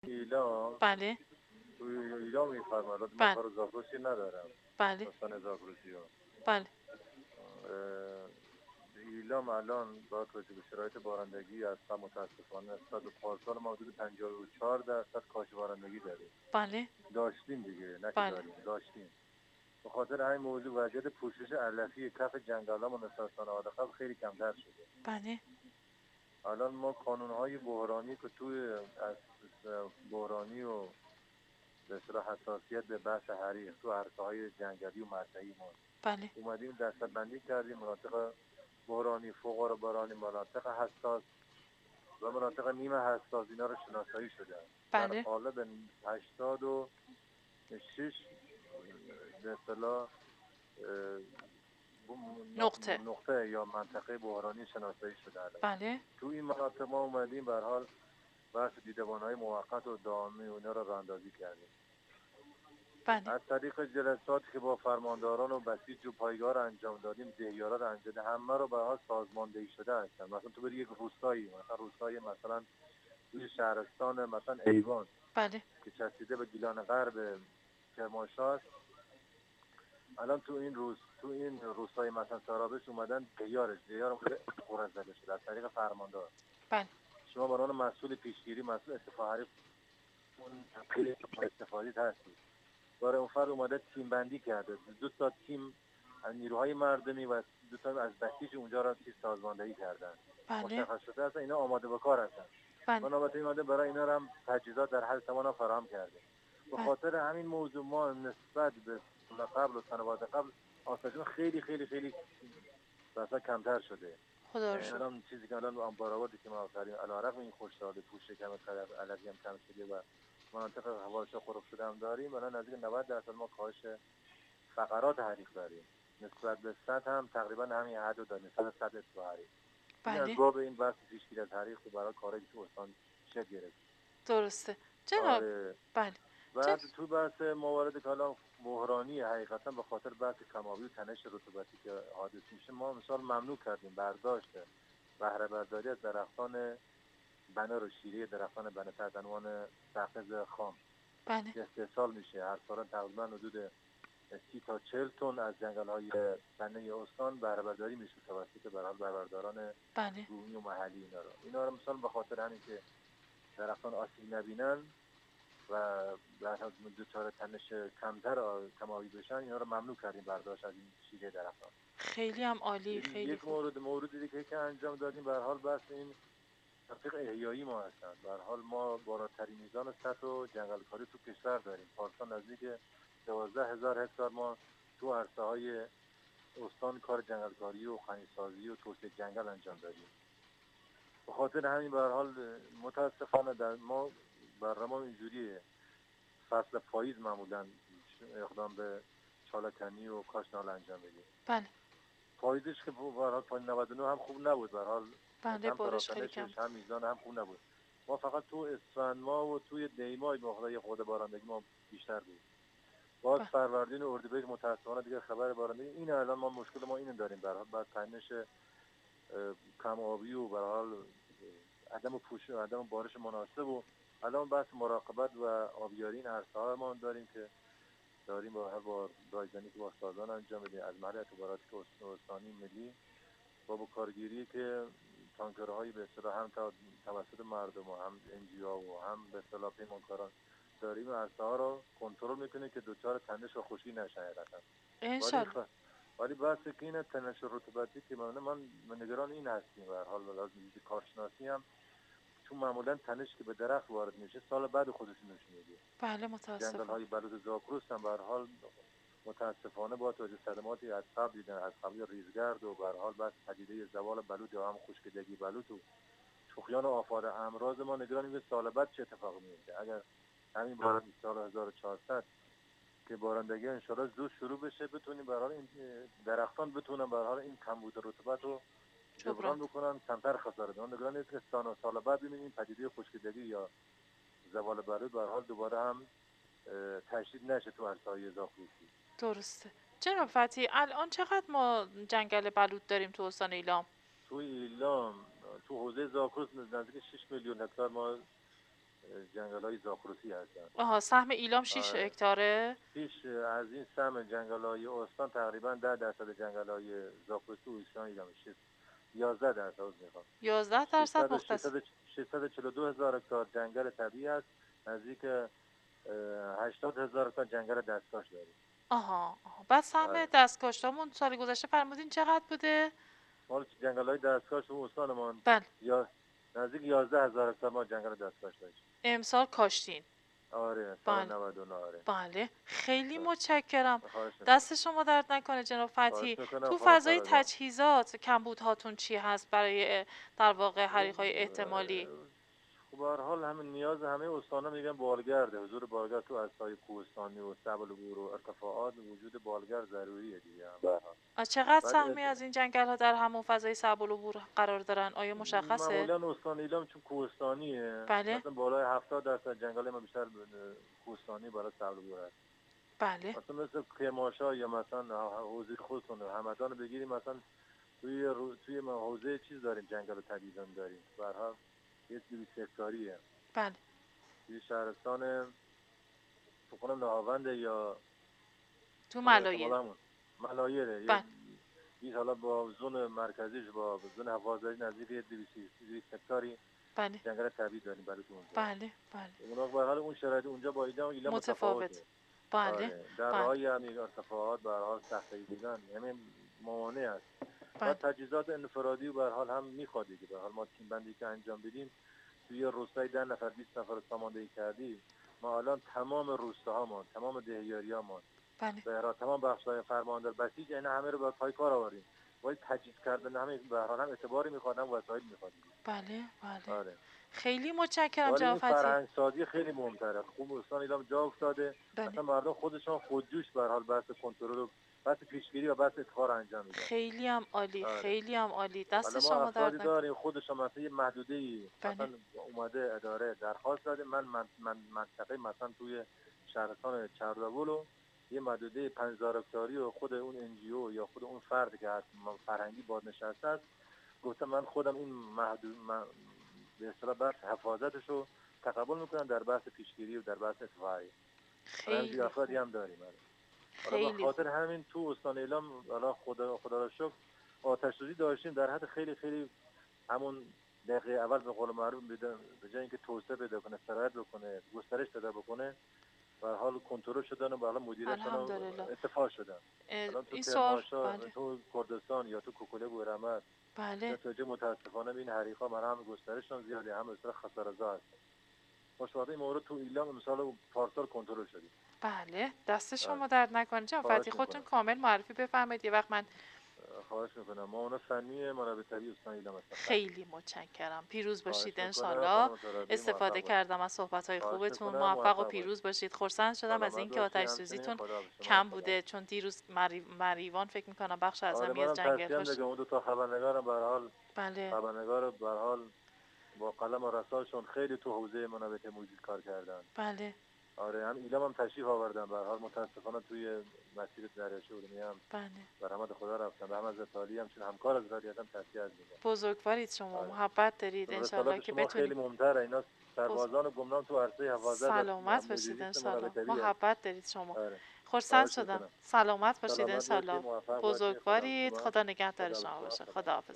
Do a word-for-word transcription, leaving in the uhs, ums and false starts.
ایلام بله. توی ایلام میفرماد من بله. کار زاگرسی ندارم. بله. داستان زاگرسی ها بله. ایلام الان با توجه به شرایط بارندگی اصلا متاسفانه نسبت به پارسال ما حدود پنجاه و چهار درصد کاهش بارندگی داریم. بله. داشتیم دیگه، نه که بله. داریم، داشتیم. به خاطر همین موضوع وضعیت پوشش علفی کف جنگل‌ها و نسبت سال‌های قبل خیلی کمتر شده. بله. الان ما کانون‌های بحرانی که توی از بحرانی و به اصطلاح حساسیت به بحث حریق تو عرصه‌های جنگلی و مرتعی ما بله. اومدیم دسته‌بندی کردیم. مناطق بحرانی، فوق بحرانی، مناطق حساس و مناطق نیمه حساس اینا رو شناسایی شده در بله. قالب هشتاد و شش به اصطلاح نقطه. نقطه یا منطقه بحرانی شناسایی شده الان. بله. تو این مناطق ما اومدیم به هر حال بحث دیدبان‌های موقت و دائمی و اینا رو راه‌اندازی کردیم. بله. از طریق جلساتی که با فرمانداران و بسیج و پایگاه رو انجام دادیم، دهیارا رو انجام دادیم، همه رو به حال سازماندهی شده هستن. مثلا تو بری یک روستایی، مثلا روستای مثلا توی شهرستان مثلا ایوان بله. که چسبیده به گیلان غرب کرمانشاه است، الان تو این روز تو این روستای مثلا سارابش اومدن دیارش دیار اومده قرض زده شده از طریق فرماندار. بله. شما به عنوان مسئول پیشگیری، مسئول استفاده اون خیلی استفاده هستی. برای اون فرد اومده تیم بندی کرده، دو تا تیم از نیروهای مردمی و دو تا از بسیج اونجا را چیز سازماندهی کردن. بله. مشخص شده هستن اینا آماده به کار هستن. بله. ما نوبت اومده برای اینا هم تجهیزات در حد توان فراهم کرده. به بله. خاطر همین موضوع ما نسبت به سال قبل و سنوات قبل آسایشون خیلی خیلی خیلی مثلا کمتر شده. خدا رو یعنی شکر. الان چیزی که الان بارآوردی که ما کردیم علیرغم این خوشحالی پوست شکم علوی هم کم شده و مناطق هواشا خراب شده هم داریم، الان نزدیک نود درصد ما کاهش فقرات حریق داریم. نسبت به سطح هم تقریبا همین حد رو داریم، نسبت سطح تو حریق. این از بله. باب این بحث پیشگیری از حریق برای کارهای تو استان شکل گرفت. درسته جناب. آره. بله. جن... بعد تو بحث موارد که الان بحرانی حقیقتا به خاطر بحث کم‌آبی و تنش رطوبتی که حادث میشه، ما مثال ممنوع کردیم برداشت بهره برداری از درختان بنه رو، شیره درختان بنه تحت عنوان سقز خام بله. که استحصال میشه هر سال تقریبا حدود سی تا چهل تن از جنگل‌های بنه استان بهره برداری میشه توسط به هر حال بهره‌برداران بله. بومی و محلی اینا رو اینا رو مثلا به خاطر همین که درختان آسیب نبینن و در حال دچار تنش کمتر کم‌آبی بشن، اینا رو ممنوع کردیم برداشت از این شیره درختان. خیلی هم عالی، خیلی یک خوب. مورد مورد دیگه که انجام دادیم به هر حال بحث این تحقیق احیایی ما هستند. به هر حال ما بالاترین میزان سطح و جنگلکاری تو کشور داریم. پارسال نزدیک دوازده هزار هکتار ما تو عرصه‌های استان کار جنگلکاری و خنیسازی و توسعه جنگل انجام دادیم. به خاطر همین به هر حال متاسفانه در ما برنامه اینجوریه، فصل پاییز معمولا اقدام به چاله‌کنی و کاشتنال انجام بدیم. بله. پاییزش که به هر حال پایین نود و نه هم خوب نبود، به هر حال بله. هم بارش خیلی کم تراکنشش بود. هم میزان هم خوب نبود. ما فقط تو اسفند ما و توی دیمای به خدای خود بارندگی ما بیشتر بود. باز بله. فروردین و اردیبهشت متاسفانه دیگه خبر بارندگی این الان ما مشکل ما اینو داریم، به هر حال بعد تنش کم آبی و به هر حال عدم پوش و عدم بارش مناسب و الان بحث مراقبت و آبیاری این عرصه‌ها ما داریم که داریم با با رایزنی که با سازان انجام بدیم از محل اعتبارات استانی ملی با با کارگیری که تانکرهای به اصطلاح هم توسط مردم و هم انجیو و هم به اصطلاح پیمانکاران داریم عرصه ها رو کنترل میکنه که دوچار تنش و خشکی نشه حقیقتا. ولی انشالله. خ... ولی بحث که این تنش رطوبتی که من من نگران این هستیم به هر حال لازم کارشناسی هم، چون معمولا تنش که به درخت وارد میشه سال بعد خودش نشون میده. بله. جنگل متاسفم. های بلوط زاگرس هم به هر حال متاسفانه با توجه صدماتی از قبل دیدن از قبل ریزگرد و به هر حال بس پدیده زوال بلوط یا هم خشکیدگی بلوط و شوخیان و آفات امراض ما نگرانیم به سال بعد چه اتفاقی میفته. اگر همین باران سال هزار و چهارصد که بارندگی انشالله زود شروع بشه بتونیم به هر حال این درختان بتونن به هر حال این کمبود رطوبت رو جبران. جبران بکنن، کمتر خسارت بدن. نگران است که سال سال بعد ببینیم پدیده خشکیدگی یا زوال بلوط به هر حال دوباره هم تشدید نشه تو عرصه‌های زاگرسی. درسته جناب فتحی. الان چقدر ما جنگل بلوط داریم تو استان ایلام؟ تو ایلام تو حوزه زاگرس نزدیک شش میلیون هکتار ما جنگل های زاخروسی هستن. آها، سهم ایلام شش آره. هکتاره. پیش از این سهم جنگل های استان تقریبا ده درصد جنگل های زاخروسی و استان ایلام شد. یازده درصد میخوام. یازده درصد مختص. ششصد و چهل و دو هزار هکتار جنگل طبیعی است. نزدیک هشتاد هزار هکتار جنگل دستکاش داریم. آها آها. بعد سهم آره. دستکاشتامون سال گذشته فرمودین چقدر بوده؟ مال جنگل های دستکاش و استانمان بله. یا نزدیک یازده هزار هکتار ما جنگل دستکاش داشتیم. امسال کاشتین. آره سال بله. نود و نه. آره. بله خیلی بله. متشکرم. خواهش میکنم. دست شما درد نکنه جناب فتحی. تو خانم فضای فرازان. تجهیزات کمبودهاتون چی هست برای در واقع حریق‌های احتمالی؟ خب به هر حال همین نیاز همه استانا میگن بالگرده. حضور بالگرد تو اسای کوهستانی و سبل‌گور و ارتفاعات وجود بالگرد ضروریه دیگه. از چقدر سهمی از این جنگل ها در همون فضای سبل و بور قرار دارن؟ آیا مشخصه؟ معمولا استان ایلام چون کوهستانیه، بله. مثلا بالای هفتاد درصد جنگل ما بیشتر کوهستانی بالا سبل و بور هست. بله. مثلا مثل کرمانشاه یا مثلا حوزه خودتون همدان بگیریم، مثلا توی رو... توی حوزه چیز داریم، جنگل طبیعی داریم. به هر حال یه دویست هکتاریه. بله. توی شهرستان فکر نهاوند یا تو ملایر. ملایره. بله. این حالا با زون مرکزیش با زون حفاظتی نزدیک دویست هکتاری بله. جنگل طبیعی داریم برای اونجا. بله بله. اونا به حال اون شرایط اونجا با ایلام ایلام متفاوته. بله. آره. در راهی همین ارتفاعات به هر حال سختگی بودن همین موانع است. بله. و تجهیزات انفرادی به هر حال هم میخواد دیگه. به هر حال ما تیم بندی که انجام بدیم توی روستای ده نفر بیست نفر ساماندهی کردیم. ما الان تمام روستاهامون، تمام دهیاریامون، بله. به هر تمام بخش‌های فرماندار بسیج اینا همه رو با پای کار آوریم. ولی تجهیز کردن همه به هر حال هم اعتباری میخواد، هم وسایل میخواد. بله بله. آره. خیلی متشکرم ولی این جناب فتحی. فرهنگ سازی خیلی مهم‌تره. خوب استان ایلام جا افتاده. بله. مثلا مردم خودشون خودجوش به هر حال بحث کنترل و بحث پیشگیری و بحث افتخار انجام میدن. خیلی هم عالی. آره. خیلی هم عالی. دست ما شما افرادی درد نکنه. داریم خودشون مثلا یه محدوده‌ای بله. مثلا اومده اداره درخواست داده، من من من منطقه مثلا توی شهرستان چرداولو یه محدوده پنج هزار هکتاری و خود اون ان جی او یا خود اون فرد که هست فرهنگی بازنشسته است گفتم من خودم این محدود من به اصطلاح بحث حفاظتشو تقبل میکنم در بحث پیشگیری و در بحث اتفاقی. خیلی افرادی هم داریم. خیلی حالا به خاطر همین تو استان ایلام حالا خدا خدا را شکر آتش سوزی داشتیم در حد خیلی خیلی همون دقیقه اول به قول معروف به جای اینکه توسعه پیدا کنه، سرعت بکنه، گسترش پیدا بکنه، به هر حال کنترل شدن و به حال مدیرشون اتفاق شدن. الان تو کرمانشاه، بله. تو کردستان یا تو کوکوله بورحمت، بله. نتیجه متاسفانه این حریقا من هم گسترششون زیاده، هم اصلا خسارزا هست. مشابه مورد تو ایلام مثلا پارسال کنترل شدیم. بله دست شما درد نکنه. جناب فتحی خودتون کامل معرفی بفرمایید یه وقت من خواهش میکنم. ما اون فنی منابع طبیعی استان ایلام هستم. خیلی متشکرم. پیروز باشید ان شاءالله. استفاده کردم از صحبت‌های خوبتون. موفق و پیروز باشید. خرسند شدم از اینکه آتش سوزیتون کم بوده، چون دیروز مریوان فکر می‌کنم بخش اعظمی از جنگل هاش اون دو تا خبرنگارم به هر حال بله. خبرنگار به هر حال با قلم و رساشون خیلی تو حوزه منابع طبیعی کار کردن. بله. آره هم ایلام هم تشریف آوردن به هر حال متاسفانه توی مسیر دریاچه ارومیه هم بله. به رحمت خدا رفتن. به هم از عالی هم چون همکار از رادیات هم تشکر میگم. بزرگوارید شما. آره. محبت دارید ان شاءالله که بتونید. خیلی مهمتره اینا سربازان گمنام تو عرصه حفاظت. سلامت باشید ان شاءالله. محبت دارید شما. آره. خرسند شدم. سلامت باشید ان شاءالله. بزرگوارید. خدا نگهدار شما باشه. خداحافظ.